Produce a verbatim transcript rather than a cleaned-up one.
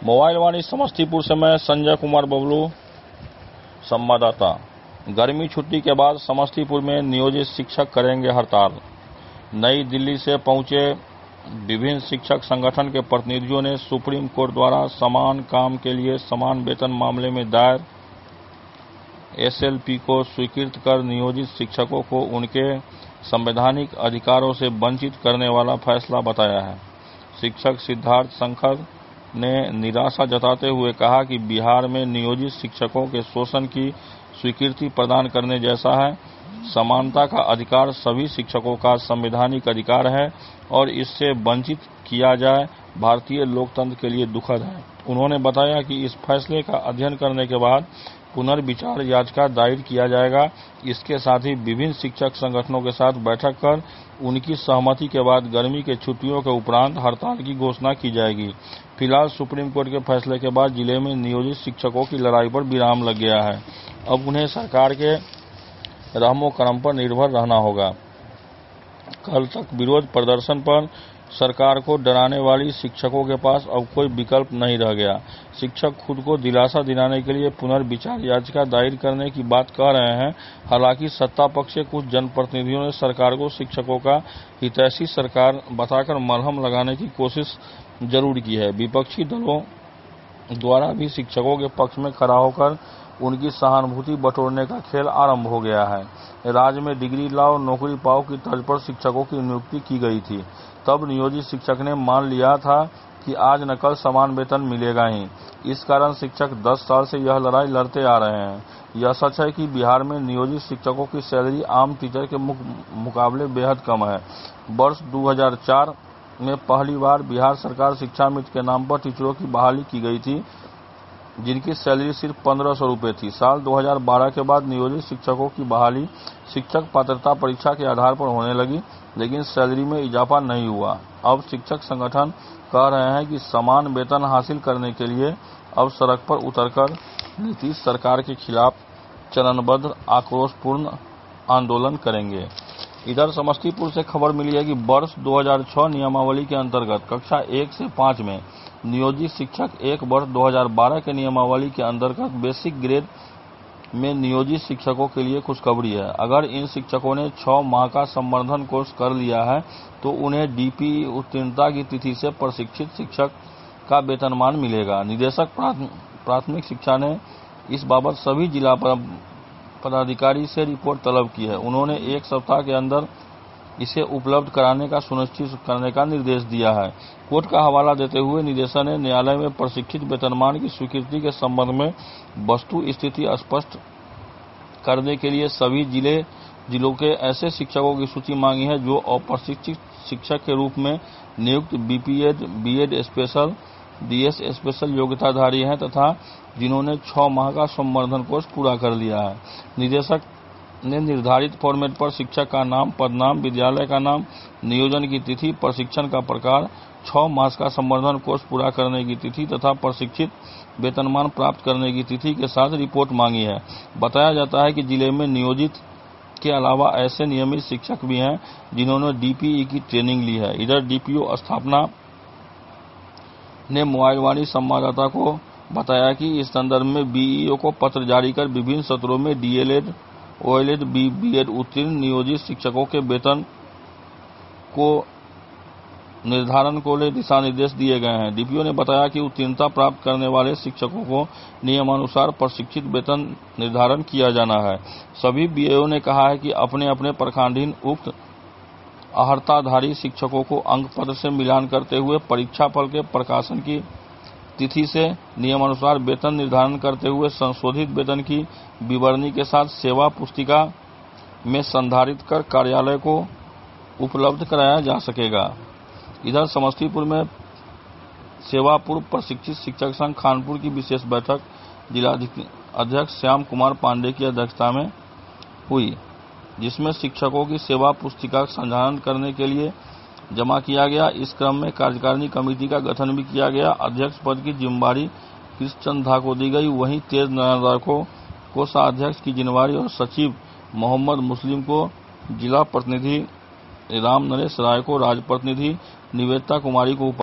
Mobile वाणी समस्तीपुर से मैं संजय कुमार बबलू, संवाददाता। गर्मी छुट्टी के बाद समस्तीपुर में नियोजित शिक्षक करेंगे हड़ताल। नई दिल्ली से पहुंचे विभिन्न शिक्षक संगठन के प्रतिनिधियों ने सुप्रीम कोर्ट द्वारा समान काम के लिए समान वेतन मामले में दायर एस एल पी को स्वीकृत कर नियोजित शिक्षकों को उनके संवैधानिक अधिकारों से वंचित करने वाला फैसला बताया है। शिक्षक सिद्धार्थ शंकर ने निराशा जताते हुए कहा कि बिहार में नियोजित शिक्षकों के शोषण की स्वीकृति प्रदान करने जैसा है। समानता का अधिकार सभी शिक्षकों का संवैधानिक अधिकार है और इससे वंचित किया जाए भारतीय लोकतंत्र के लिए दुखद है। उन्होंने बताया कि इस फैसले का अध्ययन करने के बाद पुनर्विचार याचिका दायर किया जाएगा। इसके साथ ही विभिन्न शिक्षक संगठनों के साथ बैठक कर उनकी सहमति के बाद गर्मी के छुट्टियों के उपरांत हड़ताल की घोषणा की जाएगी। फिलहाल सुप्रीम कोर्ट के फैसले के बाद जिले में नियोजित शिक्षकों की लड़ाई पर विराम लग गया है। अब उन्हें सरकार के रहमो करम पर निर्भर रहना होगा। कल तक विरोध प्रदर्शन पर सरकार को डराने वाली शिक्षकों के पास अब कोई विकल्प नहीं रह गया। शिक्षक खुद को दिलासा दिलाने के लिए पुनर्विचार याचिका दायर करने की बात कह रहे हैं। हालांकि सत्ता पक्ष के कुछ जनप्रतिनिधियों ने सरकार को शिक्षकों का हितैषी सरकार बताकर मलहम लगाने की कोशिश जरूर की है। विपक्षी दलों द्वारा भी शिक्षकों के पक्ष में खड़ा होकर उनकी सहानुभूति बटोरने का खेल आरंभ हो गया है। राज्य में डिग्री लाओ नौकरी पाओ की तर्ज पर शिक्षकों की नियुक्ति की गई थी। तब नियोजित शिक्षक ने मान लिया था कि आज न कल समान वेतन मिलेगा ही। इस कारण शिक्षक दस साल से यह लड़ाई लड़ते आ रहे हैं। यह सच है कि बिहार में नियोजित शिक्षकों की सैलरी आम टीचर के मुकाबले बेहद कम है। वर्ष दो हज़ार चार में पहली बार बिहार सरकार शिक्षा मित्र के नाम पर टीचरों की बहाली की गई थी, जिनकी सैलरी सिर्फ पंद्रह सौ रुपये थी। साल दो हज़ार बारह के बाद नियोजित शिक्षकों की बहाली शिक्षक पात्रता परीक्षा के आधार पर होने लगी, लेकिन सैलरी में इजाफा नहीं हुआ। अब शिक्षक संगठन कह रहे हैं कि समान वेतन हासिल करने के लिए अब सड़क पर उतरकर नीतीश सरकार के खिलाफ चरणबद्ध आक्रोशपूर्ण आंदोलन करेंगे। इधर समस्तीपुर से खबर मिली है कि वर्ष दो हज़ार छह नियमावली के अंतर्गत कक्षा एक से पाँच में नियोजित शिक्षक एक वर्ष दो हज़ार बारह के नियमावली के अंतर्गत बेसिक ग्रेड में नियोजित शिक्षकों के लिए खुशखबरी है। अगर इन शिक्षकों ने छह माह का संवर्धन कोर्स कर लिया है तो उन्हें डी पी ई उत्तीर्णता की तिथि से प्रशिक्षित शिक्षक का वेतनमान मिलेगा। निदेशक प्राथमिक शिक्षा ने इस बाबत सभी जिला पदाधिकारी से रिपोर्ट तलब की है। उन्होंने एक सप्ताह के अंदर इसे उपलब्ध कराने का सुनिश्चित करने का निर्देश दिया है। कोर्ट का हवाला देते हुए निदेशक ने न्यायालय में प्रशिक्षित वेतनमान की स्वीकृति के संबंध में वस्तु स्थिति स्पष्ट करने के लिए सभी जिले जिलों के ऐसे शिक्षकों की सूची मांगी है जो अप्रशिक्षित शिक्षक के रूप में नियुक्त B P Ed, B Ed special, D S special योग्यताधारी हैं तथा जिन्होंने छह माह का संवर्धन कोर्स पूरा कर लिया है। निदेशक ने निर्धारित फॉर्मेट पर शिक्षक का नाम, पदनाम, विद्यालय का नाम, नियोजन की तिथि, प्रशिक्षण का प्रकार, छह मास का संवर्धन कोर्स पूरा करने की तिथि तथा प्रशिक्षित वेतनमान प्राप्त करने की तिथि के साथ रिपोर्ट मांगी है। बताया जाता है कि जिले में नियोजित के अलावा ऐसे नियमित शिक्षक भी हैं जिन्होंने डी पी ई की ट्रेनिंग ली है। इधर डी पी ओ स्थापना ने मोबाइल वाणी संवाददाता को बताया कि इस संदर्भ में बी ई ओ को पत्र जारी कर विभिन्न सत्रों में D L Ed, O L Ed, B Ed उत्तीर्ण नियोजित शिक्षकों के वेतन को निर्धारण को ले दिशा निर्देश दिए गए हैं। डी पी ओ ने बताया कि उत्तीर्णता प्राप्त करने वाले शिक्षकों को नियमानुसार प्रशिक्षित वेतन निर्धारण किया जाना है। सभी बी ए ओ ने कहा है कि अपने अपने प्रखंडीन उक्त अहर्ताधारी शिक्षकों को अंक पत्र से मिलान करते हुए परीक्षा फल के प्रकाशन की तिथि से नियमानुसार वेतन निर्धारण करते हुए संशोधित वेतन की विवरणी के साथ सेवा पुस्तिका में संधारित कर कार्यालय को उपलब्ध कराया जा सकेगा। इधर समस्तीपुर में सेवा पूर्व प्रशिक्षित शिक्षक संघ खानपुर की विशेष बैठक जिला अध्यक्ष श्याम कुमार पांडे की अध्यक्षता में हुई, जिसमें शिक्षकों की सेवा पुस्तिका संधारण करने के लिए जमा किया गया। इस क्रम में कार्यकारिणी कमेटी का गठन भी किया गया। अध्यक्ष पद की जिम्मेदारी कृष्ण झा को दी गई। वहीं तेज नारायण को कोषाध्यक्ष की जिम्मेदारी और सचिव मोहम्मद मुस्लिम को, जिला प्रतिनिधि राम नरेश राय को, राज्य प्रतिनिधि निवेदिता कुमारी को